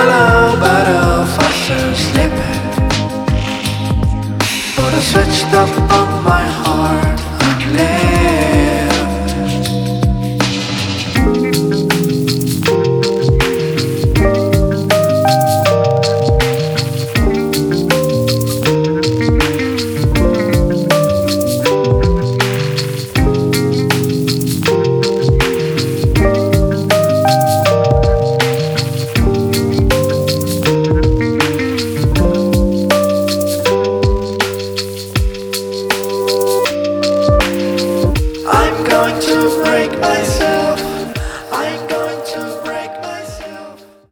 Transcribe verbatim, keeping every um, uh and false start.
little better fast asleep, but I switched up on my heart.